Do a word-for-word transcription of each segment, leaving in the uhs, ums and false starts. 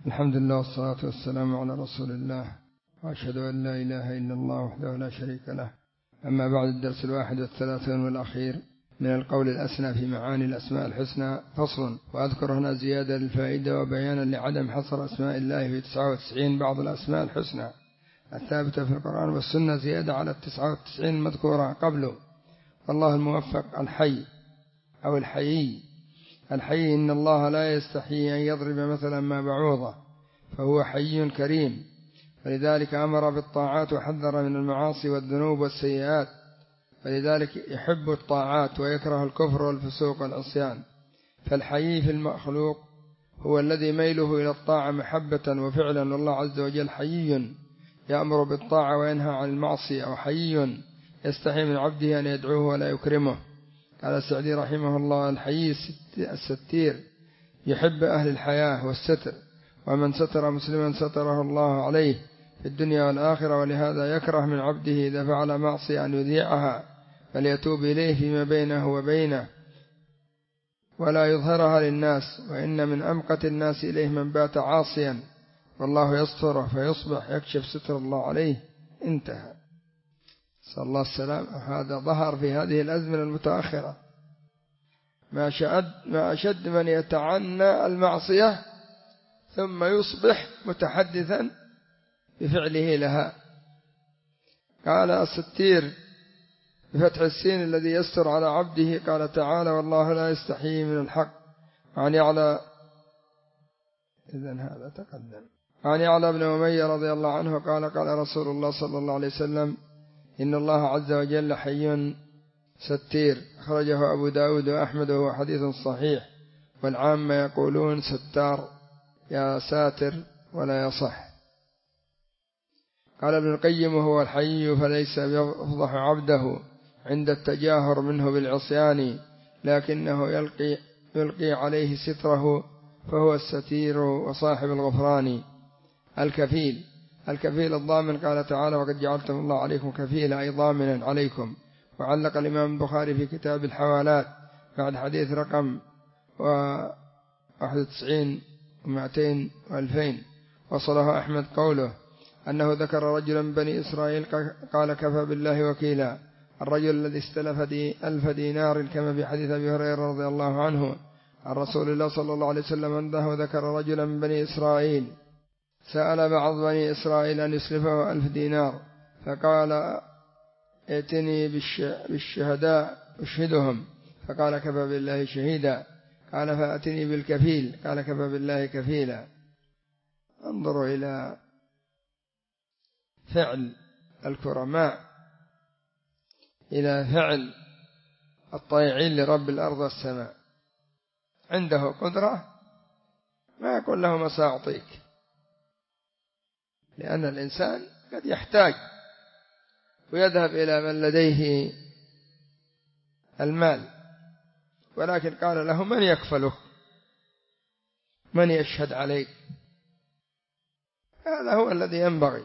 الحمد لله والصلاة والسلام على رسول الله، وأشهد أن لا إله إلا الله وحده لا شريك له. أما بعد، الدرس الواحد والثلاثون والأخير من القول الأسنى في معاني الأسماء الحسنى. فصل. وأذكر هنا زيادة للفائدة وبيانا لعدم حصر أسماء الله في تسعة وتسعين بعض الأسماء الحسنى الثابتة في القرآن والسنة زيادة على التسعة وتسعين المذكورة قبله، والله الموفق. الحي أو الحيي. الحي إن الله لا يستحيي أن يضرب مثلا ما بعوضة، فهو حي كريم، فلذلك أمر بالطاعات وحذر من المعاصي والذنوب والسيئات، فلذلك يحب الطاعات ويكره الكفر والفسوق والعصيان. فالحيي في المخلوق هو الذي ميله إلى الطاعة محبة وفعلا، والله عز وجل حيي يأمر بالطاعة وينهى عن المعصية، وحيي يستحي من عبده أن يدعوه ولا يكرمه. قال السعدي رحمه الله: الحيي الستير يحب أهل الحياة والستر، ومن ستر مسلما ستره الله عليه في الدنيا والآخرة، ولهذا يكره من عبده إذا فعل معصية أن يذيعها، بل يتوب إليه فيما بينه وبينه ولا يظهرها للناس. وإن من أمقت الناس إليه من بات عاصيا والله يستره فيصبح يكشف ستر الله عليه. انتهى. صلى الله السلام. هذا ظهر في هذه الأزمنة المتأخرة، ما شد ما أشد من يتعنى المعصية ثم يصبح متحدثا بفعله لها. قال الستير بفتح السين الذي يستر على عبده. قال تعالى: والله لا يستحيي من الحق. عن يعلى إذن هذا تقدم. عن يعلى بن أمية رضي الله عنه قال: قال رسول الله صلى الله عليه وسلم: إن الله عز وجل حي ستير. أخرجه أبو داود وأحمد وهو حديث صحيح، والعامة يقولون ستار يا ساتر ولا يصح. قال ابن القيم: هو الحي فليس يفضح عبده عند التجاهر منه بالعصيان، لكنه يلقي, يلقي عليه ستره، فهو الستير وصاحب الغفران. الكفيل. الكفيل الضامن. قال تعالى: وقد جعلتم الله عليكم كفيلا، أي ضامنا عليكم. وعلق الإمام البخاري في كتاب الحوالات بعد حديث رقم واحد وتسعين ومائتين وألفين، وصله أحمد قوله أنه ذكر رجلا من بني إسرائيل قال: كفى بالله وكيلا. الرجل الذي استلف دي ألف دينار، كما في حديث أبي هريرة رضي الله عنه عن رسول الله صلى الله عليه وسلم أنه ذكر رجلا من بني إسرائيل سأل بعض بني إسرائيل أن يسلفه ألف دينار، فقال: ائتني بالشهداء أشهدهم، فقال: كفى بالله شهيدا. قال: فأتني بالكفيل، قال: كفى بالله كفيلا. انظروا إلى فعل الكرماء، إلى فعل الطائعين لرب الأرض والسماء. عنده قدرة ما يقول له ما سأعطيك، لأن الإنسان قد يحتاج ويذهب إلى من لديه المال، ولكن قال له: من يكفله؟ من يشهد عليك؟ هذا هو الذي ينبغي.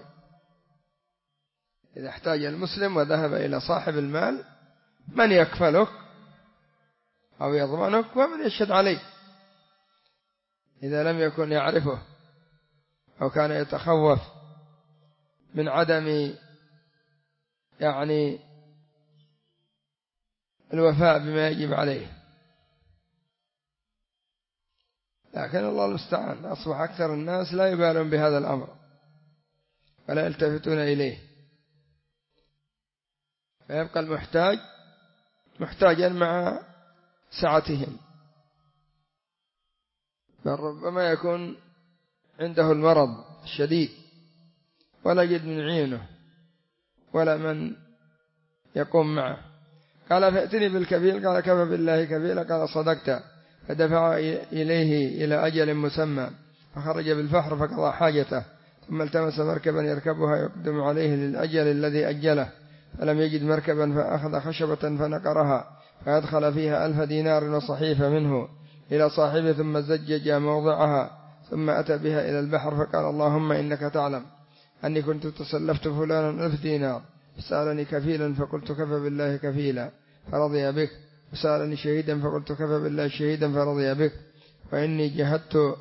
إذا احتاج المسلم وذهب إلى صاحب المال، من يكفلك أو يضمنك ومن يشهد عليك. إذا لم يكن يعرفه أو كان يتخوف من عدم يعني الوفاء بما يجب عليه. لكن الله المستعان، أصبح أكثر الناس لا يبالون بهذا الأمر ولا يلتفتون إليه، فيبقى المحتاج محتاجا مع سعتهم، بل ربما يكون عنده المرض الشديد ولا يجد من عينه ولا من يقوم معه. قال: فأتني بالكفيل، قال: كفى بالله كفيلا، قال: صدقت. فدفع إليه إلى أجل مسمى، فخرج بالفحر فقضى حاجته، ثم التمس مركبا يركبها يقدم عليه للأجل الذي أجله، فلم يجد مركبا، فأخذ خشبة فنقرها، فأدخل فيها ألف دينار وصحيفة منه إلى صاحبه، ثم زجج موضعها، ثم أتى بها إلى البحر، فقال: اللهم إنك تعلم أني كنت تسلفت فلانا ألف دينار، فسألني كفيلا فقلت: كفى بالله كفيلا، فرضي بك. وسألني شهيدا فقلت: كفى بالله شهيدا، فرضي بك. وإني جهدت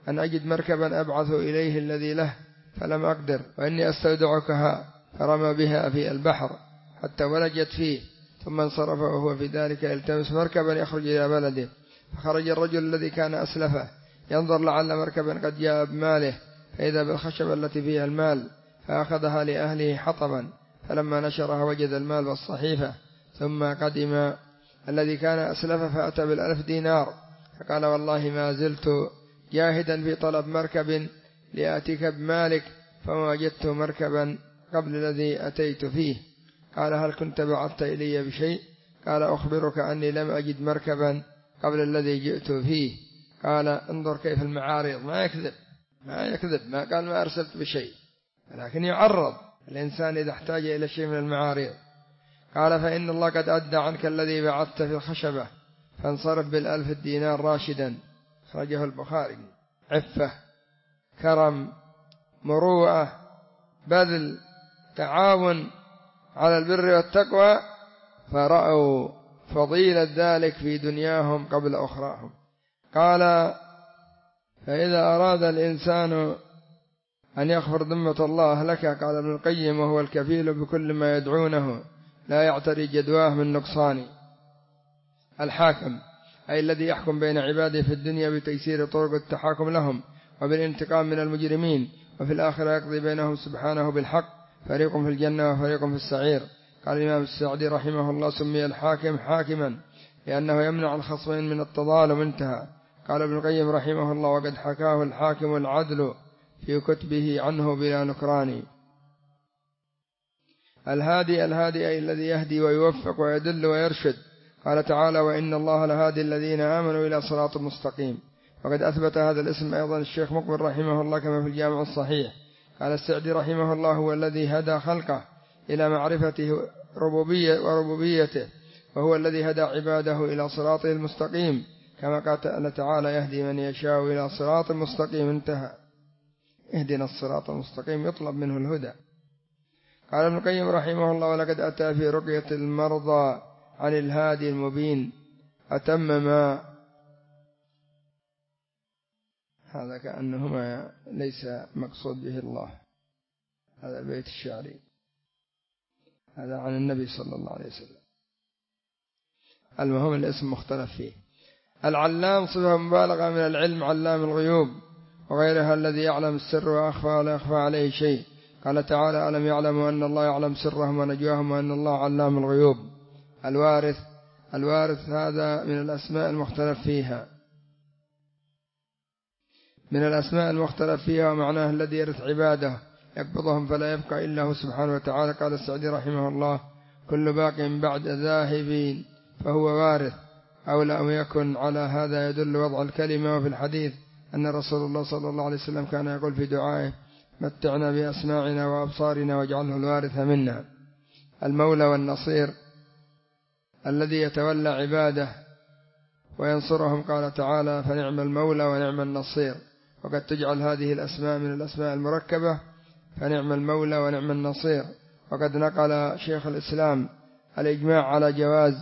أن أجد مركبا أبعث إليه الذي له فلم أقدر، وإني أستودعكها، فرمى بها في البحر حتى ولجت فيه، ثم انصرف وهو في ذلك يلتمس مركبا يخرج إلى بلده. فخرج الرجل الذي كان أسلفه ينظر لعل مركبا قد جاء بماله، فإذا بالخشبة التي فيها المال، فأخذها لأهله حطبا، فلما نشرها وجد المال والصحيفة. ثم قدم الذي كان أسلفه فأتى بالألف دينار، فقال والله ما زلت جاهدا في طلب مركب لآتيك بمالك، فما وجدت مركبا قبل الذي أتيت فيه. قال هل كنت بعثت إلي بشيء؟ قال أخبرك أني لم أجد مركبا قبل الذي جئت فيه. قال انظر كيف المعارض، ما يكذب ما يكذب ما قال ما أرسلت بشيء، لكن يعرض الإنسان إذا احتاج إلى شيء من المعارض. قال فإن الله قد أدى عنك الذي بعثت في الخشبة، فانصرف بالألف الدينار راشدا. خرجه البخاري. عفة، كرم، مروءة، بذل، تعاون على البر والتقوى، فرأوا فضيلة ذلك في دنياهم قبل أخراهم. قال فإذا أراد الإنسان أن يغفر ذمة الله لك، قال ابن القيم وهو الكفيل بكل ما يدعونه لا يعتري جدواه من نقصان. الحاكم أي الذي يحكم بين عباده في الدنيا بتيسير طرق التحاكم لهم وبالانتقام من المجرمين، وفي الآخرة يقضي بينهم سبحانه بالحق، فريق في الجنة وفريق في السعير. قال الإمام السعدي رحمه الله سمي الحاكم حاكما لأنه يمنع الخصمين من التظالم. انتهى. قال ابن القيم رحمه الله وقد حكاه الحاكم العدل في كتبه عنه بلا نكران. الهادي الهادي أي الذي يهدي ويوفق ويدل ويرشد. قال تعالى وإن الله لهادي الذين آمنوا إلى صراط مستقيم. وقد أثبت هذا الاسم أيضا الشيخ مقبل رحمه الله كما في الجامع الصحيح. قال السعدي رحمه الله هو الذي هدى خلقه إلى معرفته ربوبية وربوبيته، وهو الذي هدى عباده إلى صراطه المستقيم، كما قال تعالى يهدي من يشاء إلى صراط مستقيم. انتهى. اهدنا الصراط المستقيم يطلب منه الهدى. قال ابن القيم رحمه الله ولقد أتى في رقية المرضى عن الهادي المبين أتم ما. هذا كأنهما ليس مقصود به الله، هذا بيت الشعري، هذا عن النبي صلى الله عليه وسلم. المهم الاسم مختلف فيه. العلام صفة مبالغة من العلم، علام الغيوب وغيرها الذي يعلم السر وأخفى ولا يخفى عليه شيء. قال تعالى ألم يعلموا أن الله يعلم سرهم ونجواهم وأن الله علام الغيوب. الوارث الوارث هذا من الأسماء المختلف فيها من الأسماء المختلف فيها ومعناه الذي يرث عباده يقبضهم فلا يبقى إلا هو سبحانه وتعالى. قال السعدي رحمه الله كل باق بعد ذاهبين فهو وارث، أو لم يكن على هذا يدل وضع الكلمة. وفي الحديث أن رسول الله صلى الله عليه وسلم كان يقول في دعائه متعنا بأسماعنا وأبصارنا واجعله الوارث منا. المولى والنصير الذي يتولى عباده وينصرهم. قال تعالى فنعم المولى ونعم النصير. وقد تجعل هذه الأسماء من الأسماء المركبة، فنعم المولى ونعم النصير. وقد نقل شيخ الإسلام الإجماع على جواز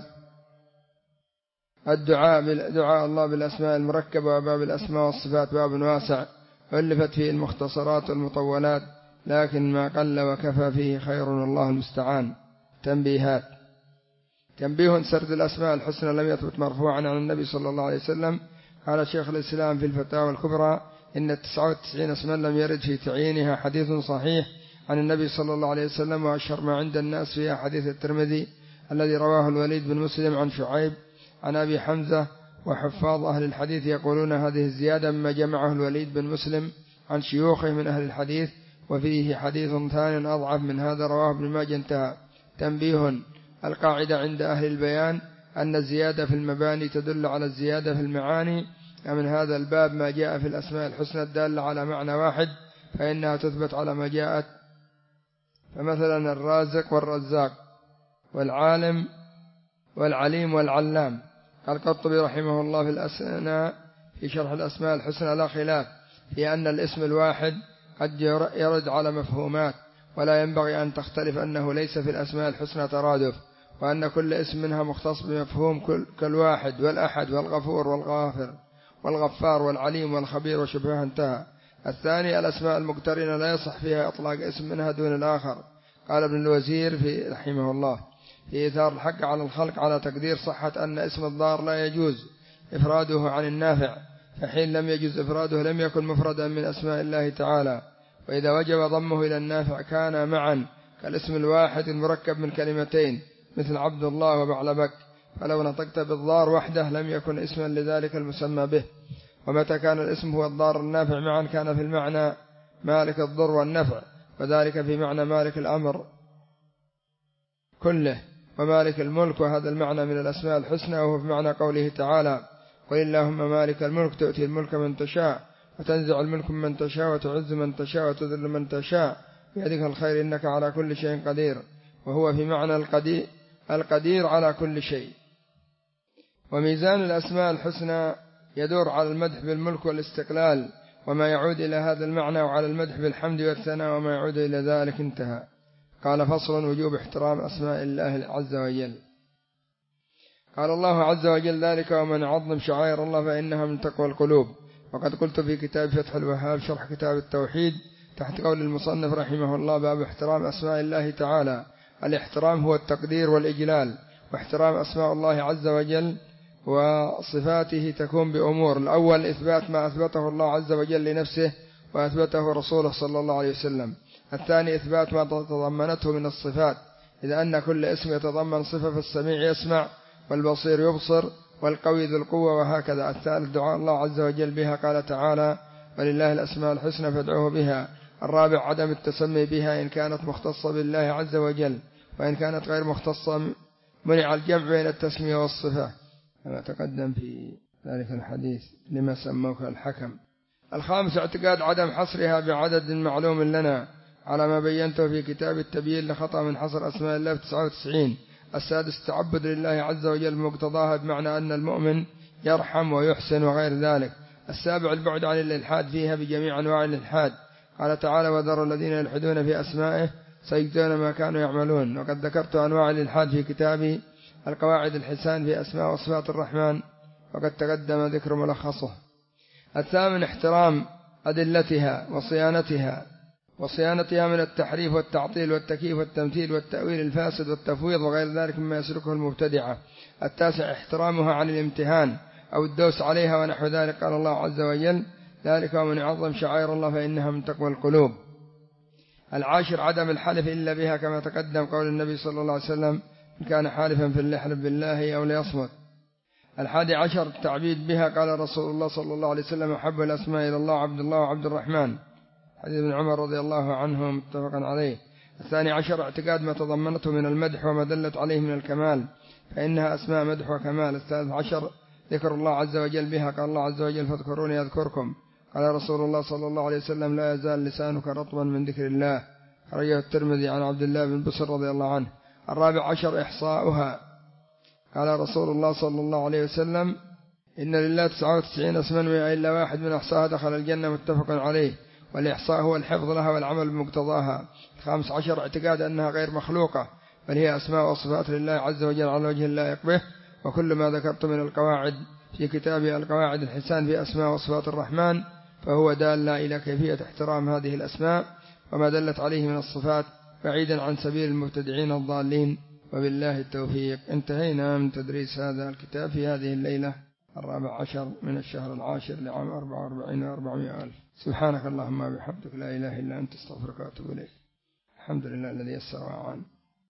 الدعاء دعاء الله بالأسماء المركبة. وباب الأسماء والصفات باب واسع ألفت فيه المختصرات والمطولات، لكن ما قل وكفى فيه خير والله المستعان. تنبيهات. تنبيه سرد الأسماء الحسنى لم يثبت مرفوعا عن النبي صلى الله عليه وسلم. قال شيخ الإسلام في الفتاوى الكبرى إن التسعة وتسعين اسما لم يرد في تعيينها حديث صحيح عن النبي صلى الله عليه وسلم، وأشهر ما عند الناس فيها حديث الترمذي الذي رواه الوليد بن مسلم عن شعيب عن أبي حمزة. وحفاظ أهل الحديث يقولون هذه الزيادة مما جمعه الوليد بن مسلم عن شيوخه من أهل الحديث، وفيه حديث ثاني أضعف من هذا رواه ابن ماجه. انتهى. تنبيه. القاعدة عند أهل البيان أن الزيادة في المباني تدل على الزيادة في المعاني، ومن هذا الباب ما جاء في الأسماء الحسنى الدالة على معنى واحد فإنها تثبت على ما جاءت. فمثلا الرازق والرزاق والعالم والعليم والعلام. قال القرطبي رحمه الله في الأسنى في شرح الأسماء الحسنى لا خلاف في أن الاسم الواحد قد يرد على مفهومات، ولا ينبغي أن تختلف أنه ليس في الأسماء الحسنى ترادف، وأن كل اسم منها مختص بمفهوم كالواحد والأحد والغفور والغافر والغفار والعليم والخبير وشبهها انتهى. الثاني الأسماء المقترنة لا يصح فيها إطلاق اسم منها دون الآخر. قال ابن الوزير في رحمه الله في إثار الحق على الخلق على تقدير صحة أن اسم الضار لا يجوز إفراده عن النافع، فحين لم يجوز إفراده لم يكن مفردا من أسماء الله تعالى، وإذا وجب ضمه إلى النافع كان معا كالاسم الواحد المركب من كلمتين مثل عبد الله وبعلبك، فلو نطقت بالضار وحده لم يكن اسما لذلك المسمى به. ومتى كان الاسم هو الضار النافع معا كان في المعنى مالك الضر والنفع، وذلك في معنى مالك الأمر كله ومالك الملك، وهذا المعنى من الأسماء الحسنى، وهو في معنى قوله تعالى قل اللهم مالك الملك تؤتي الملك من تشاء وتنزع الملك من تشاء وتعز من تشاء وتذل من تشاء بيدك الخير إنك على كل شيء قدير، وهو في معنى القدير, القدير على كل شيء. وميزان الأسماء الحسنى يدور على المدح بالملك والاستقلال وما يعود إلى هذا المعنى، وعلى المدح بالحمد والثناء وما يعود إلى ذلك. انتهى. قال فصل وجوب احترام أسماء الله عز وجل. قال الله عز وجل ذلك ومن عظم شعائر الله فإنها من تقوى القلوب. وقد قلت في كتاب فتح الوهاب شرح كتاب التوحيد تحت قول المصنف رحمه الله باب احترام أسماء الله تعالى. الاحترام هو التقدير والإجلال، واحترام أسماء الله عز وجل وصفاته تكون بأمور: الأول إثبات ما أثبته الله عز وجل لنفسه وأثبته رسوله صلى الله عليه وسلم. الثاني إثبات ما تضمنته من الصفات، إذا أن كل اسم يتضمن صفة فالسميع يسمع والبصير يبصر والقوي ذو القوة، وهكذا. الثالث دعاء الله عز وجل بها، قال تعالى ولله الأسماء الحسنى فادعوه بها. الرابع عدم التسمي بها إن كانت مختصة بالله عز وجل، وإن كانت غير مختصة منع الجمع بين التسمية والصفة كما تقدم في ذلك الحديث لما سموك الحكم. الخامس اعتقاد عدم حصرها بعدد معلوم لنا على ما بينته في كتاب التبيين لخطأ من حصر أسماء الله في تسعة وتسعين. السادس تعبد لله عز وجل بمقتضاها، بمعنى أن المؤمن يرحم ويحسن وغير ذلك. السابع البعد عن الإلحاد فيها بجميع أنواع الإلحاد، قال تعالى وذروا الذين يلحدون في أسمائه سيجزون ما كانوا يعملون. وقد ذكرت أنواع الإلحاد في كتابي القواعد الحسان في أسماء وصفات الرحمن، وقد تقدم ذكر ملخصه. الثامن احترام أدلتها وصيانتها وصيانتها من التحريف والتعطيل والتكييف والتمثيل والتأويل الفاسد والتفويض وغير ذلك مما يسلكه المبتدعة. التاسع احترامها عن الامتهان أو الدوس عليها ونحو ذلك، قال الله عز وجل ذلك ومن يعظم شعائر الله فإنها من تقوى القلوب. العاشر عدم الحلف إلا بها، كما تقدم قول النبي صلى الله عليه وسلم إن كان حالفا فليحلف بالله أو ليصمت. الحادي عشر التعبيد بها، قال رسول الله صلى الله عليه وسلم أحب الأسماء إلى الله عبد الله وعبد الرحمن، حديث ابن عمر رضي الله عنه متفقا عليه. الثاني عشر اعتقاد ما تضمنته من المدح وما دلت عليه من الكمال، فإنها أسماء مدح وكمال. الثالث عشر ذكر الله عز وجل بها، قال الله عز وجل فاذكروني أذكركم. قال رسول الله صلى الله عليه وسلم لا يزال لسانك رطبا من ذكر الله، خرجه الترمذي عن عبد الله بن بصر رضي الله عنه. الرابع عشر إحصاؤها، قال رسول الله صلى الله عليه وسلم إن لله تسعة وتسعين اسما إلا واحد من أحصاها دخل الجنة، متفق عليه. والإحصاء هو الحفظ لها والعمل بمقتضاها. الخامس عشر اعتقاد أنها غير مخلوقة، بل هي أسماء وصفات لله عز وجل على وجه اللائق به. وكل ما ذكرت من القواعد في كتاب القواعد الحسان في أسماء وصفات الرحمن فهو دال إلى كيفية احترام هذه الأسماء وما دلت عليه من الصفات، بعيدا عن سبيل المبتدعين الضالين، وبالله التوفيق. انتهينا من تدريس هذا الكتاب في هذه الليلة الرابع عشر من الشهر العاشر لعام أربعة وأربعين وأربعمائة ألف. سبحانك اللهم وبحمدك لا إله إلا أنت استغفرك وأتوب إليك. الحمد لله الذي يسر وأعان.